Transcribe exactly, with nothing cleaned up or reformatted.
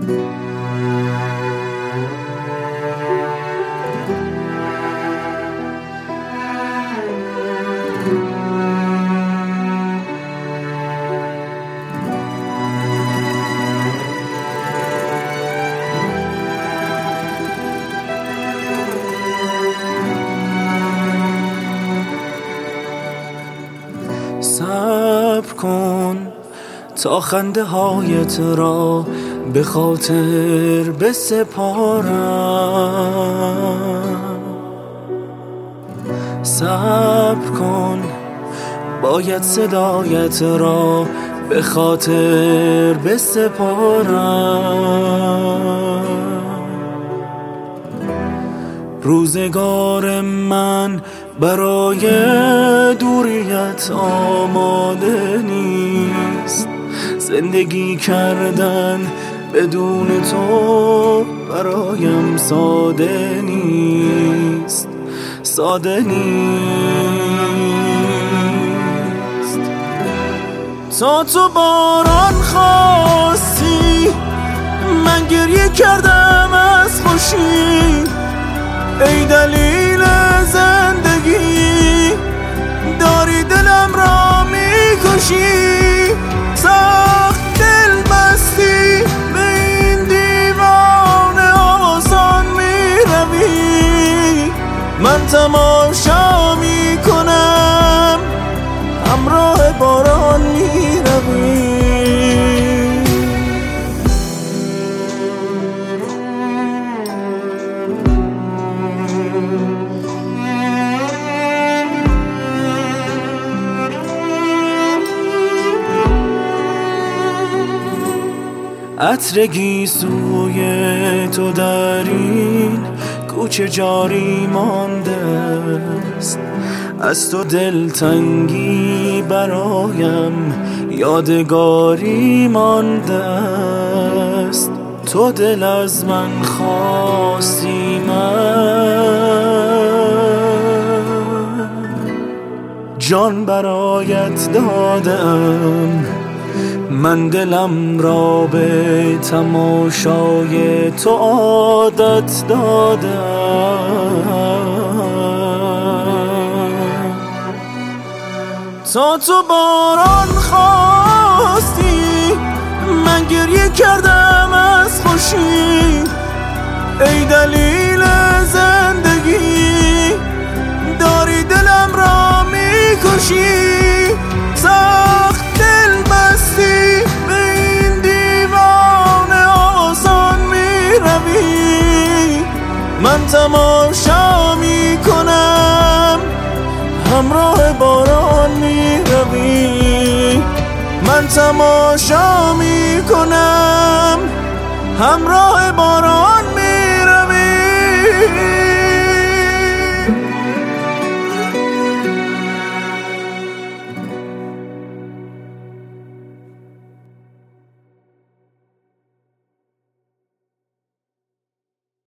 صبر کن تا خنده هایت را به خاطر بسپارم. صبر کن باید صدایت را به خاطر بسپارم. روزگار من برای دوریت آماده نیست. زندگی کردن بدون تو برایم ساده نیست، ساده نیست. تا تو باران خواستی من گریه کردم از خوشی. ای دلیل زندگی داری دلم را میکشی. سخت دل بستی به این دیوانه آسان میروی. من تماشا میکنم همراه باران میروی. عطر گیسوی تو در این کوچه جاری مانده است. از تو دلتنگی برایم یادگاری مانده است. تو دل از من خواستی من جان برایت دادم. من دلم را به تماشای تو عادت دادم. تا تو باران خواستی من گریه کردم از خوشی. ای دلیل زندگی داری دلم را میکشی. سخت دل بستی به این دیوانه آسان میروی. من تماشا میکنم همراه باران میروی. من تماشا میکنم همراه باران میروی.